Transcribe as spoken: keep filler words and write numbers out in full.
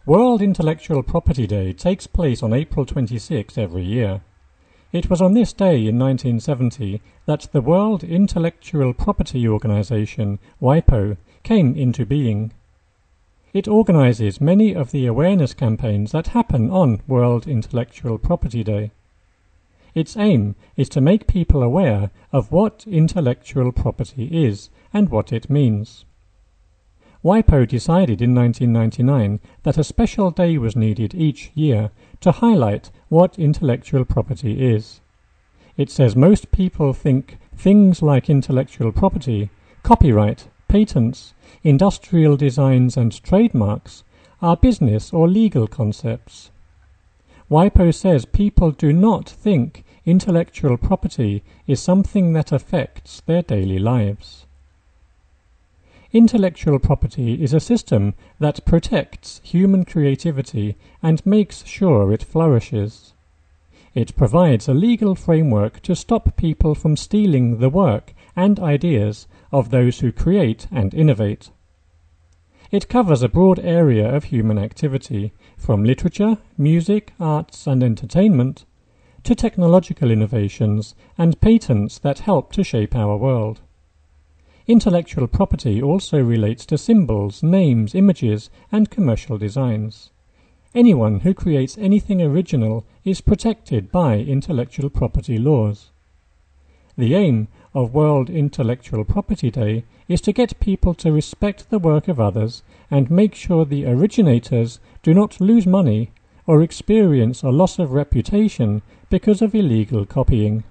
World Intellectual Property Day takes place on April twenty-sixth every year. It was on this day in nineteen seventy that the World Intellectual Property Organization, WIPO, came into being. It organizes many of the awareness campaigns that happen on World Intellectual Property Day. Its aim is to make people aware of what intellectual property is and what it means. WIPO decided in nineteen ninety-nine that a special day was needed each year to highlight what intellectual property is. It says most people think things like intellectual property, copyright, patents, industrial designs and trademarks are business or legal concepts. WIPO says people do not think intellectual property is something that affects their daily lives. Intellectual property is a system that protects human creativity and makes sure it flourishes. It provides a legal framework to stop people from stealing the work and ideas of those who create and innovate. It covers a broad area of human activity, from literature, music, arts and entertainment, to technological innovations and patents that help to shape our world. Intellectual property also relates to symbols, names, images, and commercial designs. Anyone who creates anything original is protected by intellectual property laws. The aim of World Intellectual Property Day is to get people to respect the work of others and make sure the originators do not lose money or experience a loss of reputation because of illegal copying.